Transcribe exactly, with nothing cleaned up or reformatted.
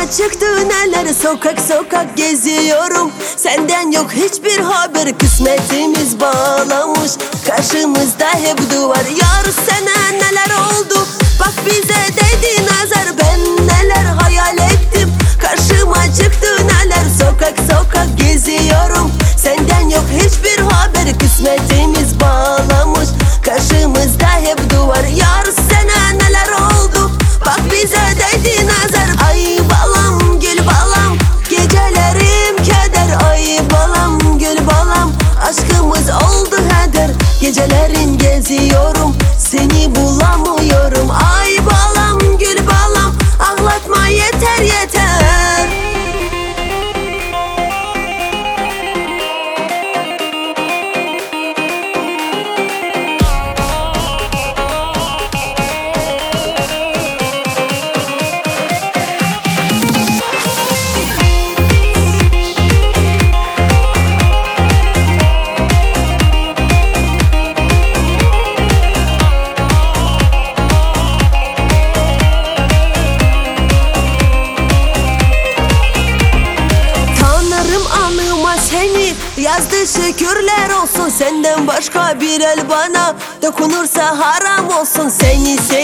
çıktı neler, sokak sokak geziyorum. Senden yok hiçbir haber, kısmetimiz bağlamış. Karşımızda hep duvar, yar sana neler oldu? Bak bize dedi nazar, ben neler hayal ettim. Karşıma çıktı neler, sokak sokak geziyorum. Senden yok hiçbir haber, kısmetimiz bağlamış. Karşımızda hep duvar, yar sana neler oldu? Bak bize dedi nazar. Ay balam gül balam, gecelerim keder. Ay balam gül balam, aşkımız oldu heder. Gecelerin geziyorum, seni bulamıyorum. Ay balam gül balam, ağlatma yeter yeter. Seni yazdı şükürler olsun. Senden başka bir el bana dokunursa haram olsun. Seni